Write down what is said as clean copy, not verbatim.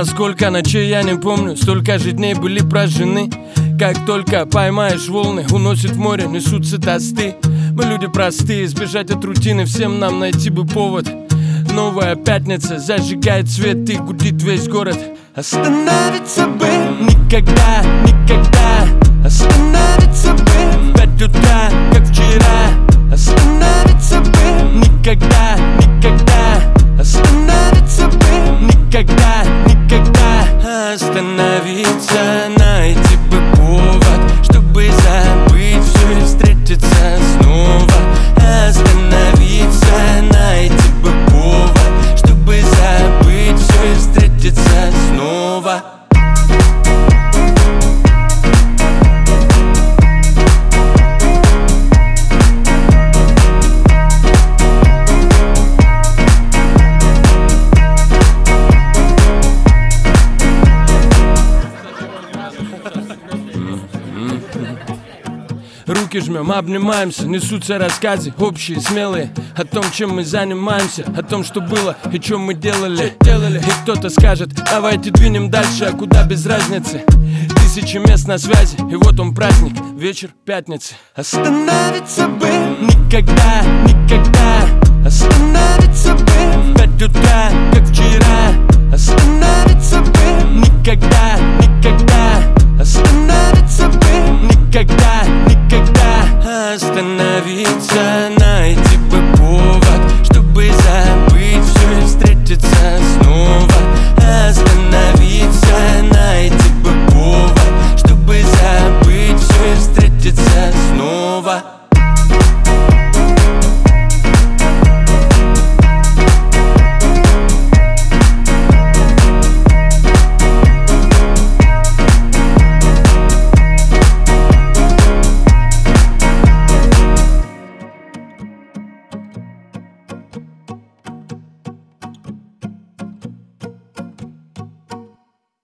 За сколько ночей я не помню, столько же дней были прожжены. Как только поймаешь волны, уносит в море, несутся тосты. Мы люди простые, сбежать от рутины, всем нам найти бы повод. Новая пятница зажигает свет и гудит весь город. Остановиться бы никогда, никогда. Остановиться бы в 5 утра, как вчера. Остановиться бы никогда, никогда. Остановиться бы никогда, никогда. Остановиться, найти бы повод, чтобы забыть все и встретиться снова. Остановиться, найти бы повод, чтобы забыть все и встретиться снова. Руки жмем, обнимаемся, несутся рассказы общие, смелые о том, чем мы занимаемся, о том, что было и чем мы делали. И кто-то скажет, давайте двинем дальше, а куда без разницы. Тысячи мест на связи, и вот он праздник, вечер пятницы. Остановиться бы никогда, никогда. Остановиться бы в 5 утра, как вчера. Остановиться бы никогда, никогда. Остановиться бы никогда, никогда. Остановиться,